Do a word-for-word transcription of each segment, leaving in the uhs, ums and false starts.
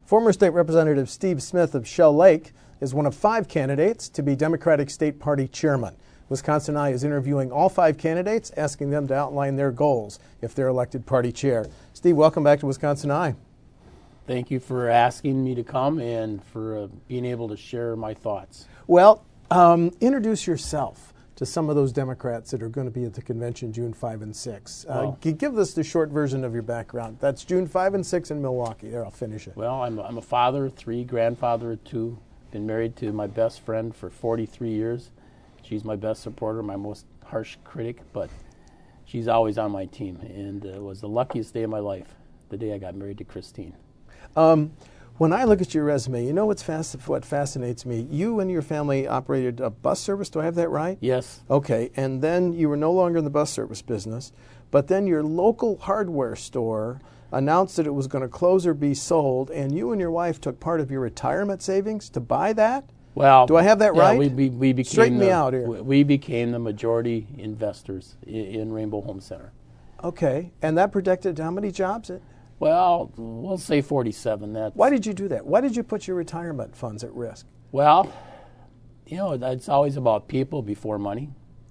Former State Representative Steve Smith of Shell Lake is one of five candidates to be Democratic State Party chairman. Wisconsin Eye is interviewing all five candidates, asking them to outline their goals if they're elected party chair. Steve, welcome back to Wisconsin Eye. Thank you for asking me to come and for uh, being able to share my thoughts. Well, um, introduce yourself to some of those Democrats that are going to be at the convention June fifth and sixth. Uh, Well, g- give us the short version of your background. That's June fifth and sixth in Milwaukee. There, I'll finish it. Well, I'm a, I'm a father of three, grandfather of two. Been married to my best friend for forty-three years. She's my best supporter, my most harsh critic, but she's always on my team. And uh, it was the luckiest day of my life, the day I got married to Christine. Um, when I look at your resume, you know what's fasc- what fascinates me? You and your family operated a bus service. Do I have that right? Yes. Okay, and then you were no longer in the bus service business, but then your local hardware store announced that it was going to close or be sold, and you and your wife took part of your retirement savings to buy that? Well, Do I have that yeah, right? We, we, we became Straighten me the, out here. We, we became the majority investors in, in Rainbow Home Center. Okay, and that protected how many jobs? It. Well, we'll say forty-seven. That's, Why did you do that? Why did you put your retirement funds at risk? Well, you know, it's always about people before money.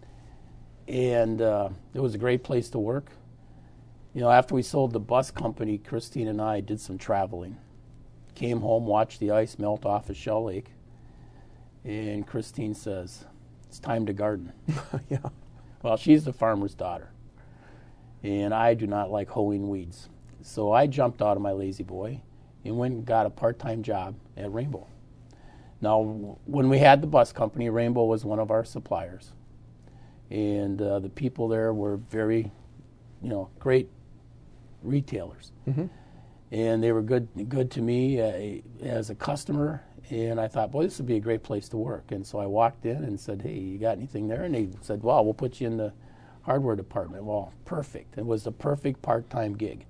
And uh, it was a great place to work. You know, after we sold the bus company, Christine and I did some traveling. Came home, watched the ice melt off of Shell Lake. And Christine says, it's time to garden. Yeah. Well, she's the farmer's daughter. And I do not like hoeing weeds. So I jumped out of my lazy boy and went and got a part-time job at Rainbow. Now, when we had the bus company, Rainbow was one of our suppliers. And uh, the people there were very, you know, great retailers. Mm-hmm. And they were good good to me uh, as a customer. And I thought, boy, this would be a great place to work. And so I walked in and said, hey, you got anything there? And they said, well, we'll put you in the hardware department. Well, perfect. It was the perfect part-time gig.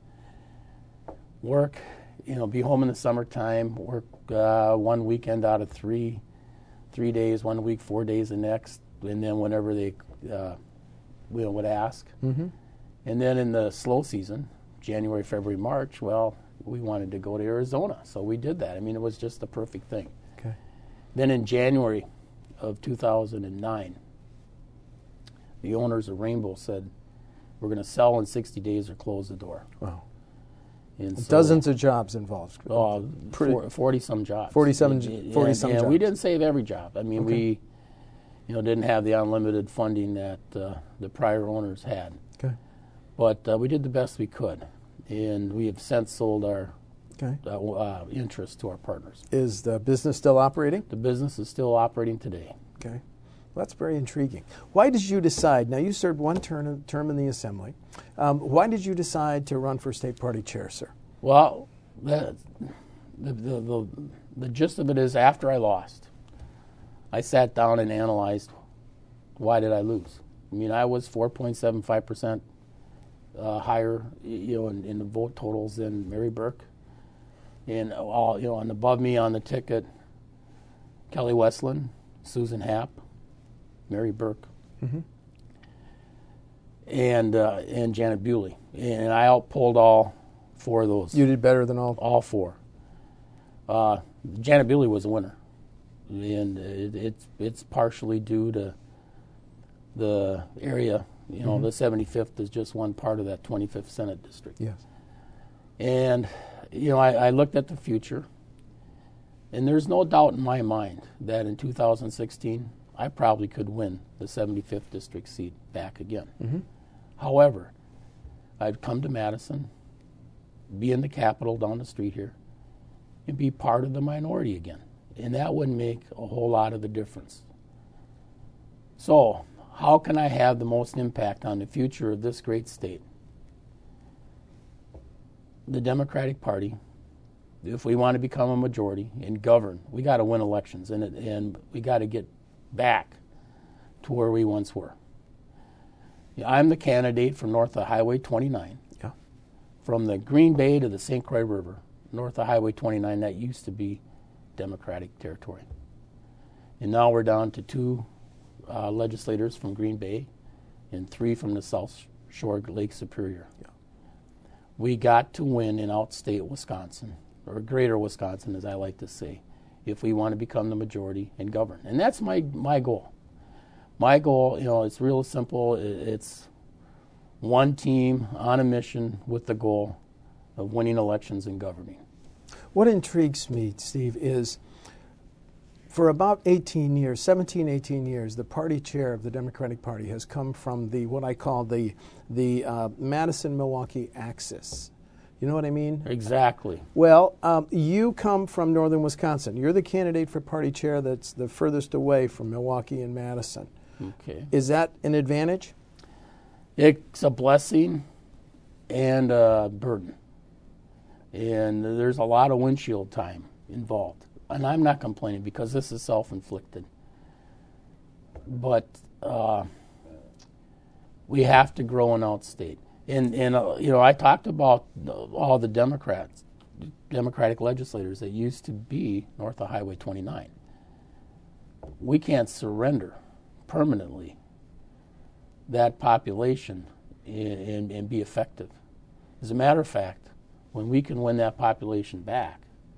Work, you know, be home in the summertime, work uh, one weekend out of three, three days, one week, four days the next, and then whenever they uh, you know, would ask. Mm-hmm. And then in the slow season, January, February, March, well, we wanted to go to Arizona, so we did that. I mean, it was just the perfect thing. Okay. Then in January of two thousand nine, the owners of Rainbow said, we're going to sell in sixty days or close the door. Wow. And so, Dozens of jobs involved. Uh, Pretty- forty-some jobs. forty-seven And- forty-some and, and jobs. we didn't save every job. I mean, Okay. we you know, didn't have the unlimited funding that uh, the prior owners had. Okay. But uh, we did the best we could. And we have since sold our Okay. uh, uh, interest to our partners. Is the business still operating? The business is still operating today. Okay. Well, that's very intriguing. Why did you decide, now you served one term, term in the Assembly, um, why did you decide to run for state party chair, sir? Well, the, the, the, the, the gist of it is after I lost, I sat down and analyzed why did I lose. I mean, I was four point seven five percent uh, higher, you know, in, in the vote totals than Mary Burke. And all, you know, and above me on the ticket, Kelly Westland, Susan Happ, Mary Burke, Mm-hmm. and uh, and Janet Bewley. And I outpulled all four of those. You did better than all? All four. Uh, Janet Bewley was a winner, and it, it's it's partially due to the area. You know, Mm-hmm. the seventy-fifth is just one part of that twenty-fifth Senate district. Yes. And you know, I, I looked at the future, and there's no doubt in my mind that in two thousand sixteen I probably could win the seventy-fifth district seat back again. Mm-hmm. However, I'd come to Madison, be in the Capitol down the street here, and be part of the minority again. And that wouldn't make a whole lot of the difference. So, how can I have the most impact on the future of this great state? The Democratic Party, if we want to become a majority and govern, we got to win elections, and, it, and we got to get back to where we once were. I'm the candidate from north of Highway twenty-nine. Yeah. From the Green Bay to the Saint Croix River, north of Highway twenty-nine, that used to be Democratic territory. And now we're down to two uh, legislators from Green Bay and three from the South Shore Lake Superior. Yeah. We got to win in outstate Wisconsin or greater Wisconsin, as I like to say, if we want to become the majority and govern. And that's my, my goal. My goal, you know, it's real simple. It's one team on a mission with the goal of winning elections and governing. What intrigues me, Steve, is for about eighteen years, seventeen, eighteen years, the party chair of the Democratic Party has come from the what I call the the uh, Madison-Milwaukee axis. You know what I mean? Exactly. Well, um, you come from northern Wisconsin. You're the candidate for party chair that's the furthest away from Milwaukee and Madison. Okay. Is that an advantage? It's a blessing and a burden. And there's a lot of windshield time involved. And I'm not complaining because this is self-inflicted. But uh, we have to grow and outstate. And, and uh, you know, I talked about all the Democrats, Democratic legislators that used to be north of Highway twenty-nine. We can't surrender permanently that population and, and, and be effective. As a matter of fact, when we can win that population back,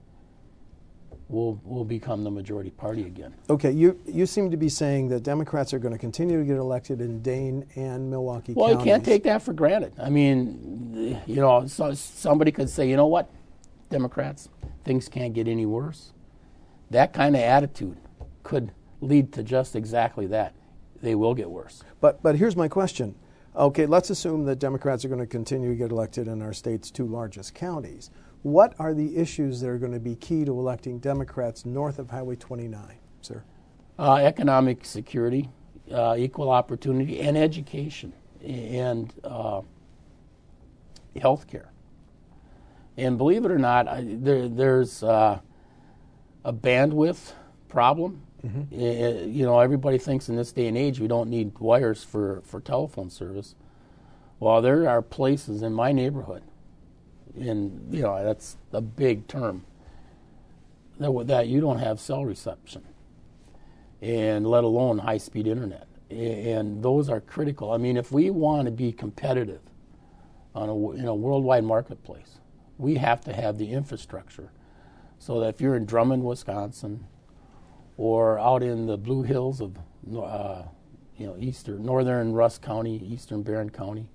we'll we'll become the majority party again. Okay, you you seem to be saying that Democrats are going to continue to get elected in Dane and Milwaukee Well, counties. you can't take that for granted. I mean, you know, so somebody could say, you know what, Democrats, things can't get any worse. That kind of attitude could lead to just exactly that. They will get worse. But but here's my question. Okay, let's assume that Democrats are going to continue to get elected in our state's two largest counties. What are the issues that are going to be key to electing Democrats north of Highway twenty-nine, sir? Uh, economic security, uh, equal opportunity, and education, and uh, health care. And believe it or not, I, there, there's uh, a bandwidth problem. Mm-hmm. Uh, you know, everybody thinks in this day and age we don't need wires for, for telephone service. Well, there are places in my neighborhood, and you know that's a big term, that, that you don't have cell reception, and let alone high-speed internet. And those are critical. I mean, if we want to be competitive on a, in a worldwide marketplace, we have to have the infrastructure so that if you're in Drummond, Wisconsin, or out in the Blue Hills of uh, you know eastern northern Rusk County, eastern Barron County,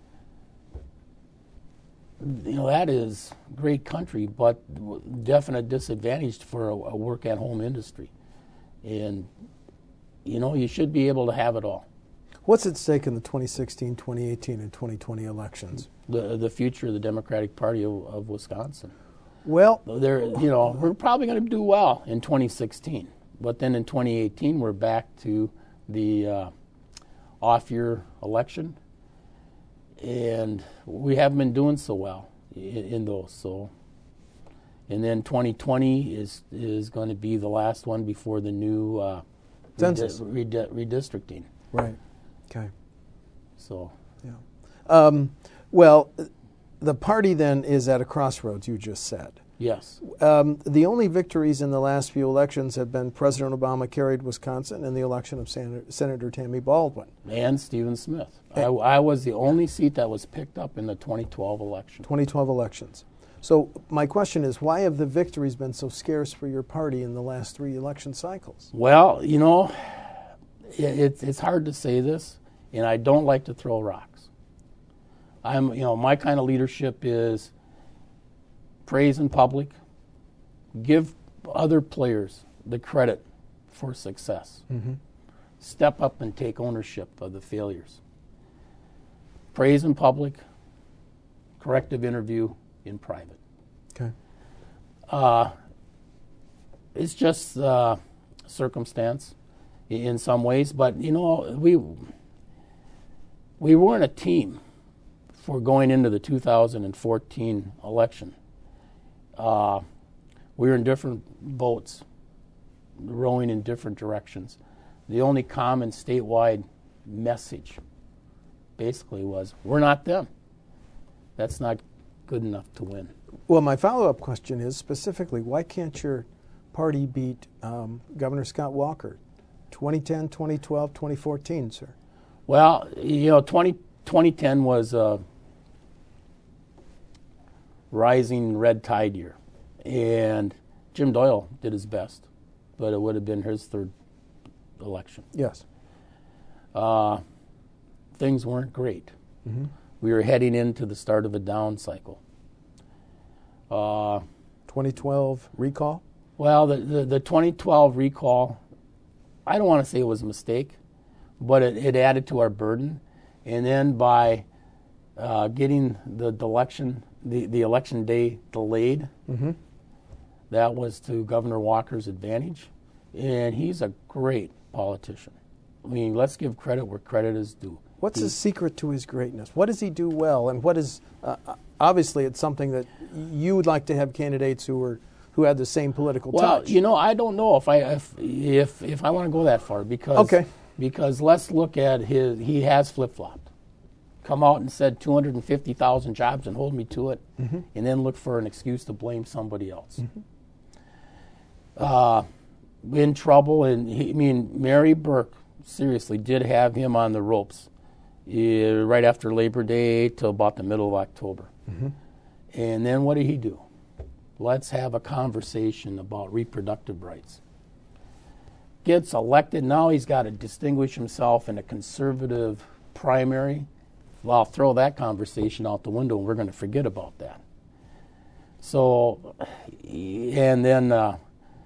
you know that is great country, but definite disadvantage for a, a work-at-home industry. And you know you should be able to have it all. What's at stake in the twenty sixteen, twenty eighteen, and twenty twenty elections? The the future of the Democratic Party of, of Wisconsin. Well, there you know we're probably going to do well in twenty sixteen. But then in twenty eighteen, we're back to the uh, off-year election, and we haven't been doing so well in, in those. So, and then twenty twenty is is going to be the last one before the new uh, census redi- redi- redistricting. Right. Okay. So. Yeah. Um, well, the party then is at a crossroads. You just said. Yes. Um, the only victories in the last few elections have been President Obama carried Wisconsin and the election of Sen- Senator Tammy Baldwin. And Stephen Smith. I, I was the only seat that was picked up in the twenty twelve election. twenty twelve elections. So my question is, why have the victories been so scarce for your party in the last three election cycles? Well, you know, it, it, it's hard to say this, and I don't like to throw rocks. I'm, you know, my kind of leadership is praise in public, give other players the credit for success. Mm-hmm. Step up and take ownership of the failures. Praise in public, corrective interview in private. Okay. Uh, it's just uh, circumstance in some ways, but you know, we we weren't a team for going into the two thousand fourteen election. Uh, we were in different boats, rowing in different directions. The only common statewide message basically was, we're not them. That's not good enough to win. Well, my follow-up question is specifically, why can't your party beat um, Governor Scott Walker? twenty ten, twenty twelve, twenty fourteen, sir. Well, you know, twenty, twenty ten was a rising red tide year. And Jim Doyle did his best, but it would have been his third election. Yes. Uh, things weren't great. Mm-hmm. We were heading into the start of a down cycle. Uh, twenty twelve recall? Well, the, the, the twenty twelve recall, I don't want to say it was a mistake, but it, it added to our burden. And then by uh, getting the, the election, the, the election day delayed, mm-hmm. that was to Governor Walker's advantage. And he's a great politician. I mean, let's give credit where credit is due. What's he, the secret to his greatness? What does he do well? And what is, uh, obviously it's something that you would like to have candidates who are who had the same political well, touch. you know, I don't know if I if if, if I want to go that far because okay. because let's look at his. He has flip flopped, come out and said two hundred fifty thousand jobs and hold me to it, mm-hmm. and then look for an excuse to blame somebody else. Mm-hmm. Uh, in trouble, and he, I mean, Mary Burke seriously did have him on the ropes uh, right after Labor Day till about the middle of October, mm-hmm. and then what did he do? Let's have a conversation about reproductive rights. Gets elected. Now he's got to distinguish himself in a conservative primary. Well, I'll throw that conversation out the window and we're going to forget about that. So, and then uh,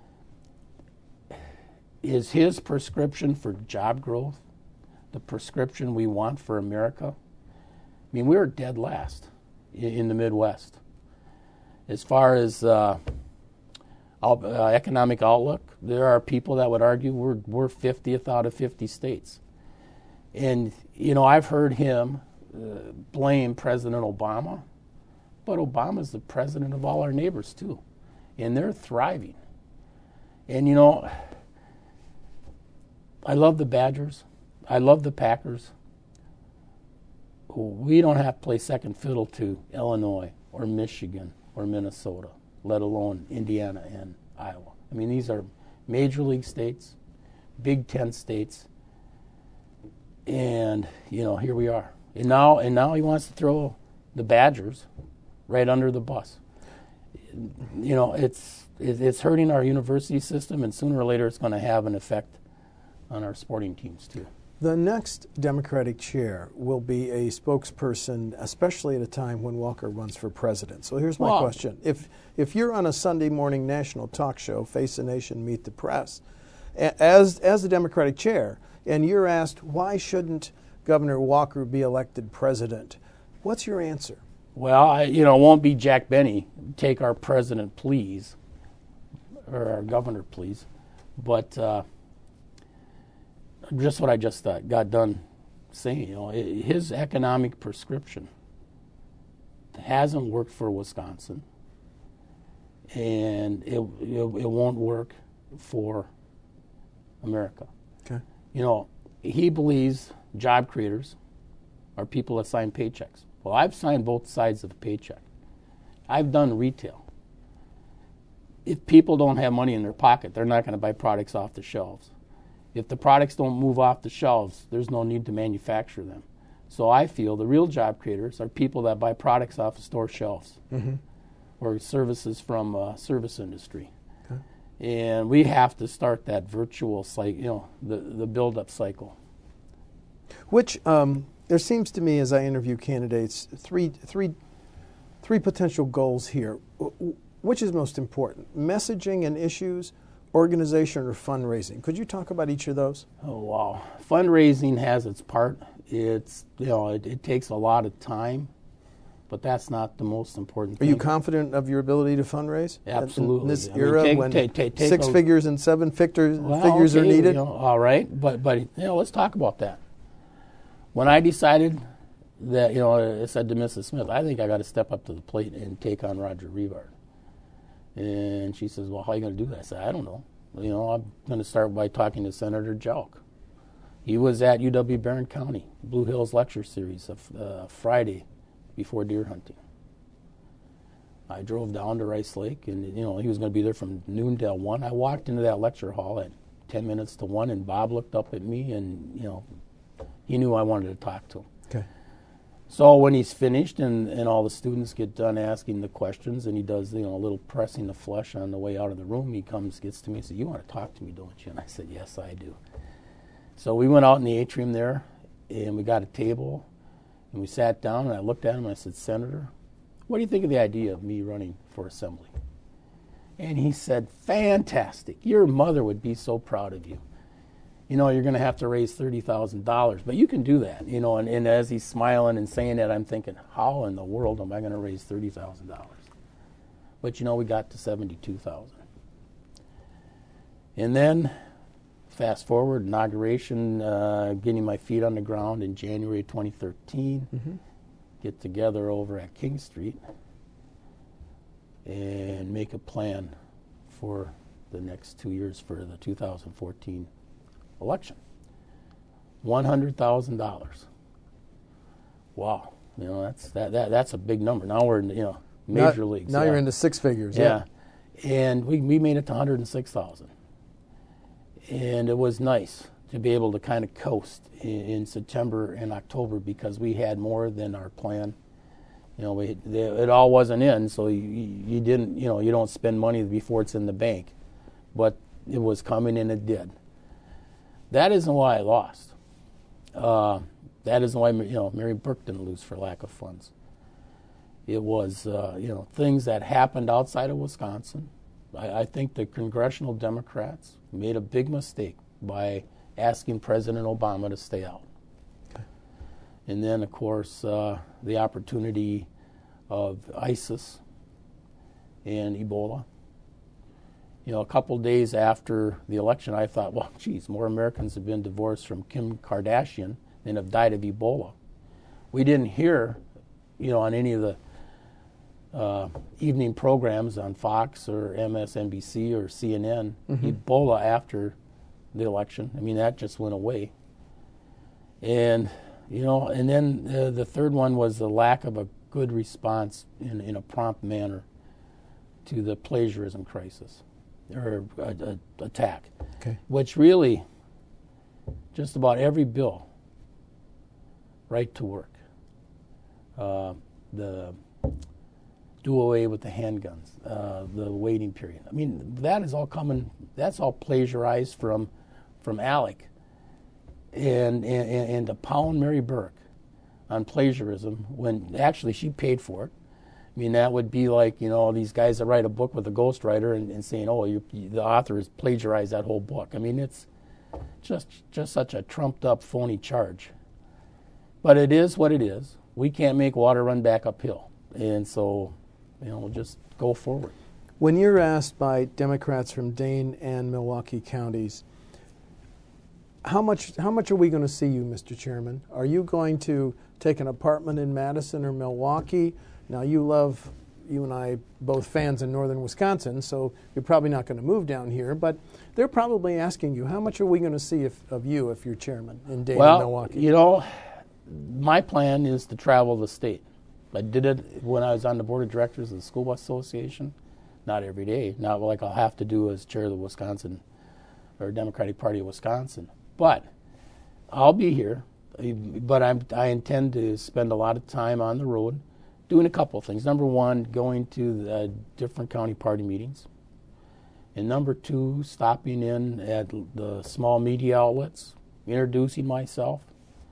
is his prescription for job growth the prescription we want for America? I mean, we were dead last in, in the Midwest. As far as uh, out, uh, economic outlook, there are people that would argue we're we're fiftieth out of fifty states. And, you know, I've heard him uh, blame President Obama, but Obama's the president of all our neighbors, too. And they're thriving. And, you know, I love the Badgers. I love the Packers. We don't have to play second fiddle to Illinois or Michigan or Minnesota, let alone Indiana and Iowa. I mean, these are major league states, Big Ten states, and you know, here we are. And now, and now he wants to throw the Badgers right under the bus. You know, it's it's hurting our university system, and sooner or later, it's going to have an effect on our sporting teams too. The next Democratic chair will be a spokesperson, especially at a time when Walker runs for president. So here's my well, question. If if you're on a Sunday morning national talk show, Face the Nation, Meet the Press, as, as the Democratic chair, and you're asked, why shouldn't Governor Walker be elected president, what's your answer? Well, I, you know, it won't be Jack Benny, take our president, please, or our governor, please, but uh, just what I just uh, got done saying, you know, it, his economic prescription hasn't worked for Wisconsin, and it, it it won't work for America. Okay. You know, he believes job creators are people that sign paychecks. Well, I've signed both sides of the paycheck. I've done retail. If people don't have money in their pocket, they're not going to buy products off the shelves. If the products don't move off the shelves, there's no need to manufacture them. So I feel the real job creators are people that buy products off the store shelves, mm-hmm. or services from uh, service industry. Okay. And we have to start that virtual cycle, you know, the, the build-up cycle. Which um, there seems to me, as I interview candidates, three, three, three potential goals here. Which is most important, messaging and issues, organization, or fundraising? Could you talk about each of those? Oh, wow. Fundraising has its part. It's, you know, it, it takes a lot of time, but that's not the most important Are thing. you confident of your ability to fundraise? Absolutely. In this I mean, era take, when take, take, take six a, figures and seven figures, well, figures okay, are needed? You know, all right, but, but, you know, let's talk about that. When I decided that, you know, I said to Missus Smith, I think I got to step up to the plate and take on Roger Rivard. And she says, well, how are you going to do that? I said, I don't know. You know, I'm going to start by talking to Senator Jelk. He was at U W Barron County, Blue Hills Lecture Series, of uh, Friday before deer hunting. I drove down to Rice Lake, and, you know, he was going to be there from noon till one. I walked into that lecture hall at ten minutes to one, and Bob looked up at me, and, you know, he knew I wanted to talk to him. Okay. So when he's finished and, and all the students get done asking the questions and he does, you know, a little pressing the flesh on the way out of the room, he comes, gets to me and says, "You want to talk to me, don't you?" And I said, "Yes, I do." So we went out in the atrium there and we got a table and we sat down and I looked at him and I said, "Senator, what do you think of the idea of me running for assembly?" And he said, "Fantastic. Your mother would be so proud of you. You know, you're going to have to raise thirty thousand dollars, but you can do that." You know, and, and as he's smiling and saying that, I'm thinking, how in the world am I going to raise thirty thousand dollars? But, you know, we got to seventy-two thousand dollars. And then, fast forward, inauguration, uh, getting my feet on the ground in January twenty thirteen, mm-hmm. get together over at King Street and make a plan for the next two years for the two thousand fourteen election. one hundred thousand dollars. Wow. You know, that's that, that that's a big number. Now we're in, you know, major now, leagues. Now yeah. you're into six figures. Yeah. yeah. And we, we made it to one hundred six thousand. And it was nice to be able to kind of coast in, in September and October because we had more than our plan. You know, we, they, it all wasn't in, so you, you didn't, you know, you don't spend money before it's in the bank. But it was coming and it did. That isn't why I lost. Uh, that isn't why, you know, Mary Burke didn't lose for lack of funds. It was, uh, you know, things that happened outside of Wisconsin. I, I think the congressional Democrats made a big mistake by asking President Obama to stay out. Okay. And then, of course, uh, the opportunity of ISIS and Ebola. You know, a couple days after the election, I thought, well, geez, more Americans have been divorced from Kim Kardashian than have died of Ebola. We didn't hear, you know, on any of the uh, evening programs on Fox or M S N B C or C N N, mm-hmm. Ebola after the election. I mean, that just went away. And, you know, and then uh, the third one was the lack of a good response in, in a prompt manner to the plagiarism crisis. Or a, a, attack, okay. Which really, just about every bill, right to work, uh, the do away with the handguns, uh, the waiting period. I mean, that is all coming. That's all plagiarized from, from Alec, and and and to pound Mary Burke on plagiarism when actually she paid for it. I mean, that would be like, you know, these guys that write a book with a ghostwriter and, and saying, oh, you, you, the author has plagiarized that whole book. I mean, it's just just such a trumped-up, phony charge. But it is what it is. We can't make water run back uphill. And so, you know, we'll just go forward. When you're asked by Democrats from Dane and Milwaukee counties, how much, how much are we going to see you, Mister Chairman? Are you going to take an apartment in Madison or Milwaukee? Now, you love, you and I, both fans in northern Wisconsin, so you're probably not going to move down here, but they're probably asking you, how much are we going to see if, of you if you're chairman in Dane well, and Milwaukee? You know, my plan is to travel the state. I did it when I was on the board of directors of the School Bus Association. Not every day, not like I'll have to do as chair of the Wisconsin, or Democratic Party of Wisconsin. But I'll be here, but I'm, I intend to spend a lot of time on the road, doing a couple of things. Number one, going to the different county party meetings. And number two, stopping in at the small media outlets, introducing myself,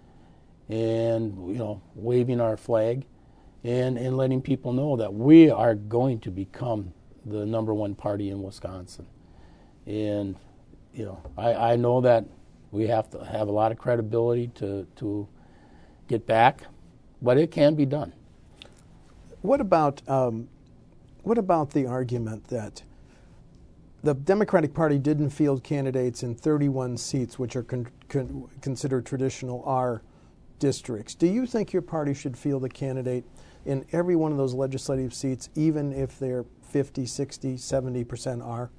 and, you know, waving our flag, and, and letting people know that we are going to become the number one party in Wisconsin. And, you know, I, I know that we have to have a lot of credibility to, to get back, but it can be done. What about um, what about the argument that the Democratic Party didn't field candidates in thirty-one seats, which are con con considered traditional R districts? Do you think your party should field a candidate in every one of those legislative seats, even if they're fifty, sixty, seventy percent R?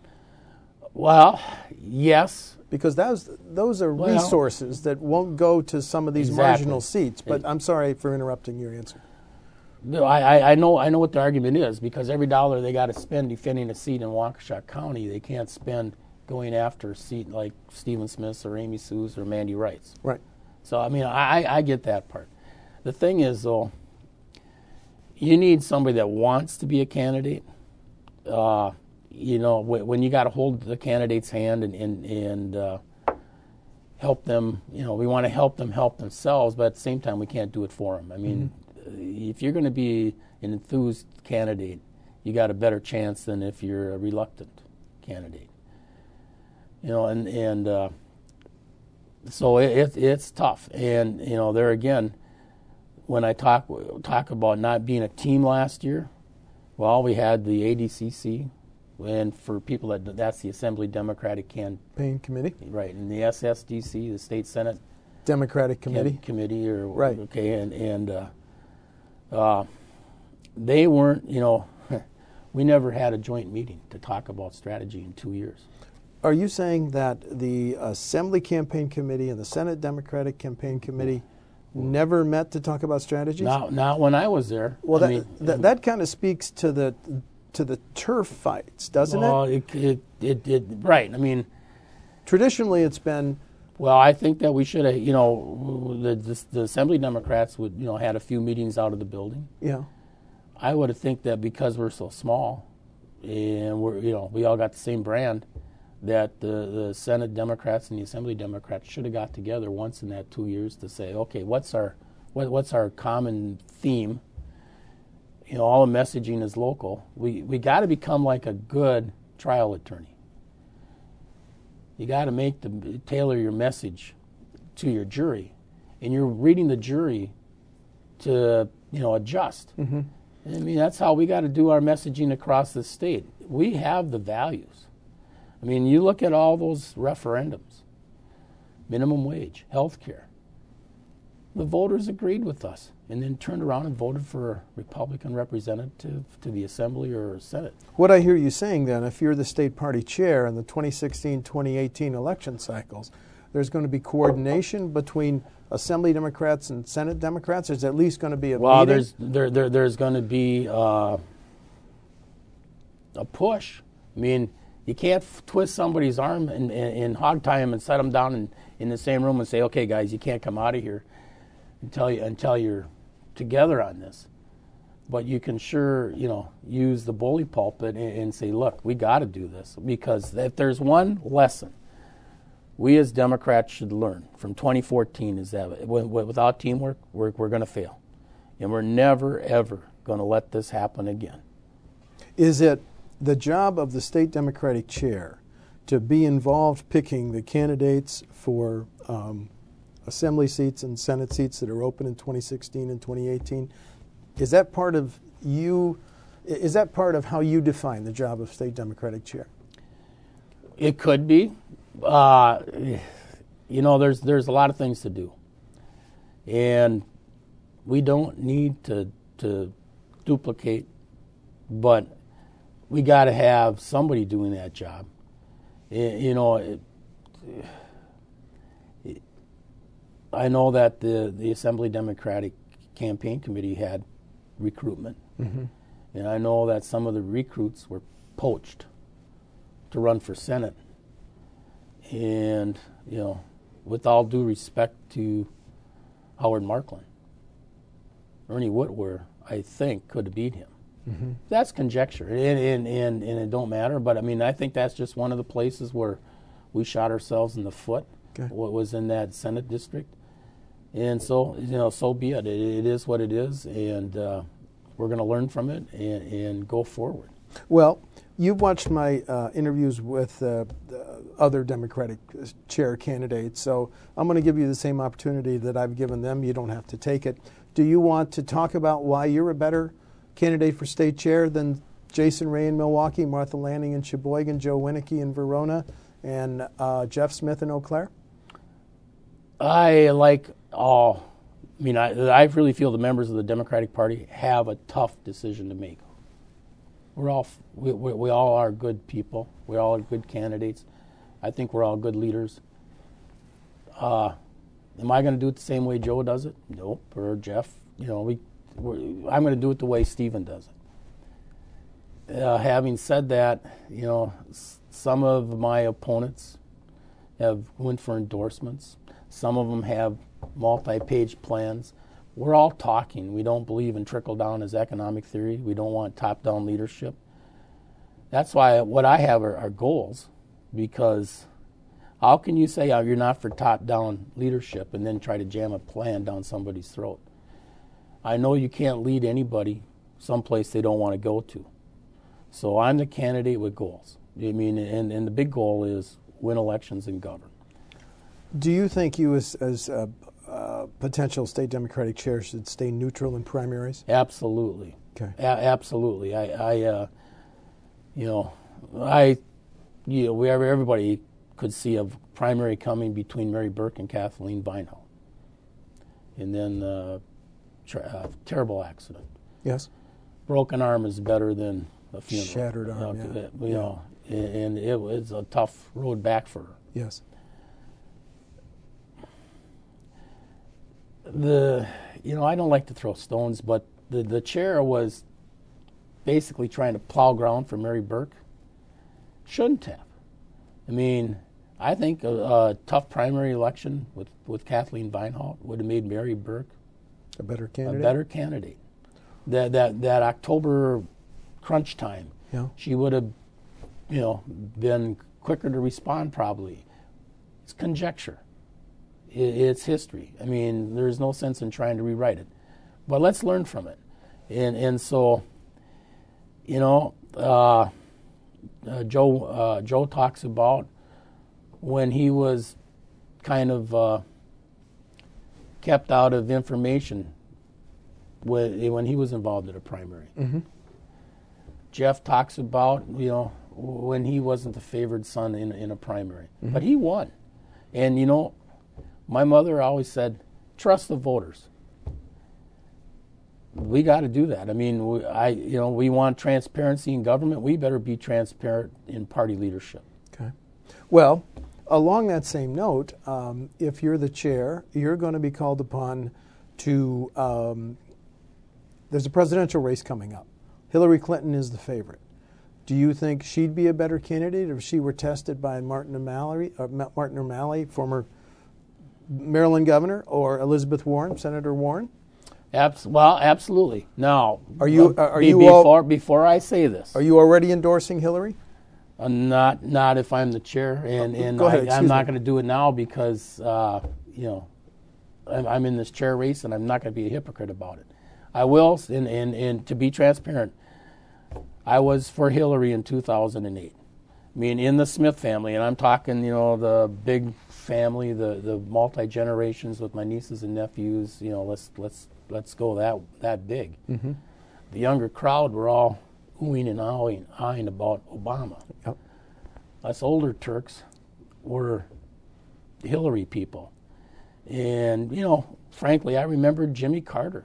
Well, yes. Because those, those are well, resources that won't go to some of these exactly. marginal seats. But I'm sorry for interrupting your answer. No, I, I know I know what the argument is, because every dollar they got to spend defending a seat in Waukesha County, they can't spend going after a seat like Stephen Smith's or Amy Sue's or Mandy Wright's. Right. So, I mean, I, I get that part. the thing is, though, you need somebody that wants to be a candidate. Uh, you know, when, when you got to hold the candidate's hand and and, and uh, help them, you know, we want to help them help themselves, but at the same time, we can't do it for them. I mean, mm-hmm. if you're going to be an enthused candidate, you got a better chance than if you're a reluctant candidate. You know, and and uh, so it, it it's tough. And you know, there again, when I talk talk about not being a team last year, well, we had the A D C C, and for people that that's the Assembly Democratic Campaign Committee, right, and the S S D C, the State Senate Democratic Committee, committee, or right, okay, and and uh, uh, they weren't, you know, we never had a joint meeting to talk about strategy in two years. Are you saying that the Assembly Campaign Committee and the Senate Democratic Campaign Committee never met to talk about strategies? Not, not when I was there. Well, I that mean, that, that kind of speaks to the to the turf fights, doesn't well, it? It, it, it, it? Right. I mean, traditionally, it's been. Well, I think that we should have. You know, the, the the Assembly Democrats would, you know, had a few meetings out of the building. Yeah. I would have think that because we're so small, and we're, you know, we all got the same brand, that the, the Senate Democrats and the Assembly Democrats should have got together once in that two years to say, okay, what's our what, what's our common theme? You know, all the messaging is local. We we got to become like a good trial attorney. You got to make the tailor your message to your jury, and you're reading the jury to, you know, adjust. Mm-hmm. I mean, that's how we got to do our messaging across the state. We have the values. I mean, you look at all those referendums, minimum wage, health care. The voters agreed with us and then turned around and voted for a Republican representative to the Assembly or Senate. What I hear you saying then, if you're the state party chair in the twenty sixteen twenty eighteen election cycles, there's going to be coordination between Assembly Democrats and Senate Democrats? There's at least going to be a well, meeting? there's there, there there's going to be uh, a push. I mean, you can't f- twist somebody's arm and, and, and hog tie them and set them down in, in the same room and say, okay, guys, you can't come out of here until you until you're together on this. But you can sure, you know, use the bully pulpit and, and say, look, we got to do this, because if there's one lesson we as Democrats should learn from twenty fourteen is that without teamwork, we're, we're going to fail. And we're never, ever going to let this happen again. Is it the job of the state Democratic chair to be involved picking the candidates for um, Assembly seats and Senate seats that are open in twenty sixteen and twenty eighteen? Is that part of you? Is that part of how you define the job of state Democratic chair? It could be. Uh, you know, there's there's a lot of things to do, and we don't need to to duplicate, but we got to have somebody doing that job. It, you know, it, it, I know that the the Assembly Democratic Campaign Committee had recruitment, mm-hmm. and I know that some of the recruits were poached to run for Senate. And, you know, with all due respect to Howard Markland, Ernie Whitwer, I think, could have beat him. Mm-hmm. That's conjecture, and, and, and, and it don't matter. But, I mean, I think that's just one of the places where we shot ourselves in the foot, okay. What was in that Senate district. And so, you know, so be it. It, it is what it is, and uh, we're going to learn from it and, and go forward. Well, you've watched my uh, interviews with uh, other Democratic chair candidates, so I'm going to give you the same opportunity that I've given them. You don't have to take it. Do you want to talk about why you're a better candidate for state chair than Jason Ray in Milwaukee, Martha Lanning in Sheboygan, Joe Winnicke in Verona, and uh, Jeff Smith in Eau Claire? I like all. I mean, I, I really feel the members of the Democratic Party have a tough decision to make. We're all we, we, we all are good people. We all are good candidates. I think we're all good leaders. Uh, am I going to do it the same way Joe does it? Nope. Or Jeff. You know, we. We're, I'm going to do it the way Stephen does it. Uh, having said that, you know, s- some of my opponents have went for endorsements. Some of them have multi-page plans. we're all talking. We don't believe in trickle-down as economic theory. We don't want top-down leadership. That's why what I have are, are goals, because how can you say, oh, you're not for top-down leadership and then try to jam a plan down somebody's throat? I know you can't lead anybody someplace they don't want to go to. So I'm the candidate with goals. I mean, and, and the big goal is win elections and govern. Do you think you, as, as a, a potential state Democratic chair, should stay neutral in primaries? Absolutely. Okay. A- absolutely. I, I uh, you know, I, you know, we everybody could see a primary coming between Mary Burke and Kathleen Vinehall, and then uh, tra- uh, terrible accident. Yes. Broken arm is better than a funeral. Shattered arm. Uh, yeah. You yeah. know, and it was a tough road back for her. Yes. The, you know, I don't like to throw stones, but the, the chair was basically trying to plow ground for Mary Burke. Shouldn't have. I mean, I think a, a tough primary election with, with Kathleen Vinehall would have made Mary Burke a better candidate. A better candidate. That that that October crunch time, yeah. she would have, you know, been quicker to respond probably. It's conjecture. It's history. I mean, there's no sense in trying to rewrite it. But let's learn from it. And and so, you know, uh, uh, Joe uh, Joe talks about when he was kind of uh, kept out of information when, when he was involved in a primary. Mm-hmm. Jeff talks about, you know, when he wasn't the favored son in, in a primary. Mm-hmm. But he won. And, you know, my mother always said, trust the voters. We got to do that. I mean, we, I, you know, we want transparency in government. We better be transparent in party leadership. Okay. Well, along that same note, um, if you're the chair, you're going to be called upon to, um, there's a presidential race coming up. Hillary Clinton is the favorite. Do you think she'd be a better candidate if she were tested by Martin O'Malley, uh, Martin O'Malley, former Maryland governor, or Elizabeth Warren, Senator Warren? Abs- well, absolutely. Now, are you uh, are be, you before all, before I say this? Are you already endorsing Hillary? Uh, not not if I'm the chair, and and Go ahead, I, I'm not me. going to do it now because uh, you know I'm, I'm in this chair race, and I'm not going to be a hypocrite about it. I will, and, and and to be transparent, I was for Hillary in two thousand eight. I mean, in the Smith family, and I'm talking, you know, the big family, the the multi generations with my nieces and nephews. You know, let's let's let's go that that big. Mm-hmm. The younger crowd were all oohing and ahhing, ahhing about Obama. Yep. Us older Turks were Hillary people, and you know, frankly, I remembered Jimmy Carter.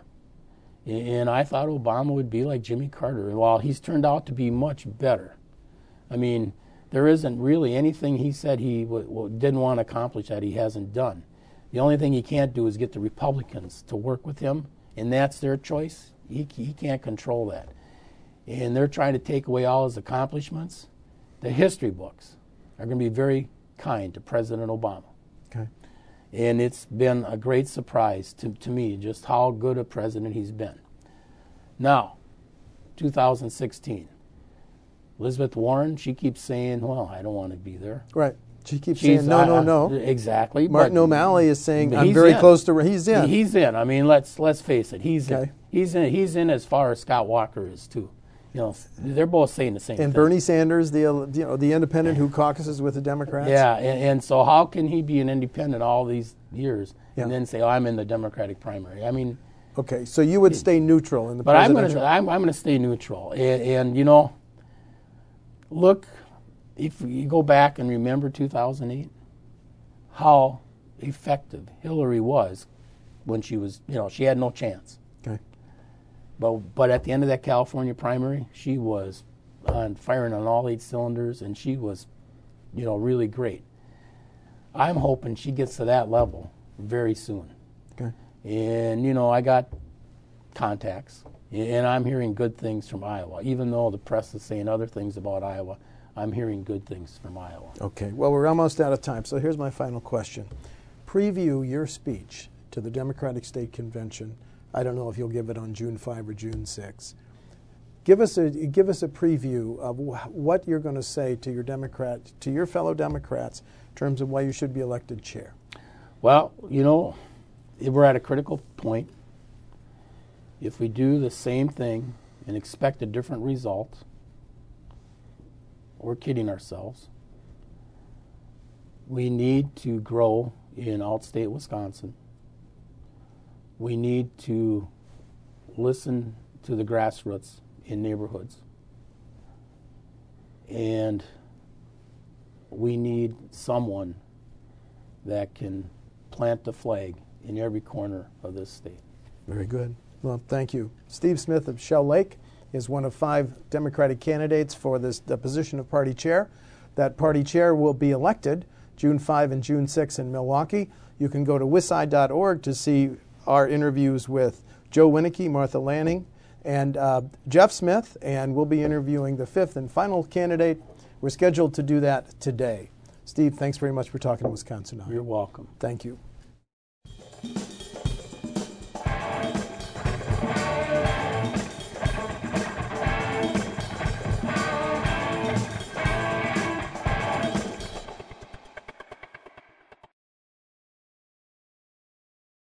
And I thought Obama would be like Jimmy Carter. And while he's turned out to be much better, I mean, there isn't really anything he said he w- w- didn't want to accomplish that he hasn't done. The only thing he can't do is get the Republicans to work with him, and that's their choice. He, he can't control that. And they're trying to take away all his accomplishments. The history books are going to be very kind to President Obama. Okay. And it's been a great surprise to, to me just how good a president he's been. Now, two thousand sixteen, Elizabeth Warren, she keeps saying, well, I don't want to be there. Right. She keeps She's, saying, no, uh, no, no. Exactly. Martin O'Malley is saying, I'm he's very in. close to, he's in. He's in. I mean, let's let's face it, he's Okay. in. He's in. He's in as far as Scott Walker is, too. You know, they're both saying the same and thing. Bernie Sanders, the uh, you know the independent who caucuses with the Democrats. Yeah, and, and so how can he be an independent all these years Yeah. and then say, oh, I'm in the Democratic primary? I mean, Okay, so you would stay neutral in the but I'm presidential. going to I'm, I'm going to stay neutral. And, and you know, look, if you go back and remember two thousand eight, how effective Hillary was when she was, you know, she had no chance. Okay. But but at the end of that California primary, she was on firing on all eight cylinders, and she was, you know, really great. I'm hoping she gets to that level very soon. Okay. And you know, I got contacts, and I'm hearing good things from Iowa. Even though the press is saying other things about Iowa, I'm hearing good things from Iowa. Okay. Well, we're almost out of time, so here's my final question. Preview your speech to the Democratic State Convention I don't know if you'll give it on June fifth or June sixth. Give us a give us a preview of wh- what you're going to say to your Democrat, to your fellow Democrats, in terms of why you should be elected chair. Well, you know, we're at a critical point. If we do the same thing and expect a different result, we're kidding ourselves. We need to grow in outstate Wisconsin. We need to listen to the grassroots in neighborhoods. And we need someone that can plant the flag in every corner of this state. Very good. Well, thank you. Steve Smith of Shell Lake is one of five Democratic candidates for this the position of party chair. That party chair will be elected June fifth and June sixth in Milwaukee. You can go to W I S I dot org to see our interviews with Joe Winnicke, Martha Lanning, and uh, Jeff Smith, and we'll be interviewing the fifth and final candidate. We're scheduled to do that today. Steve, thanks very much for talking to Wisconsin. You're welcome. Thank you.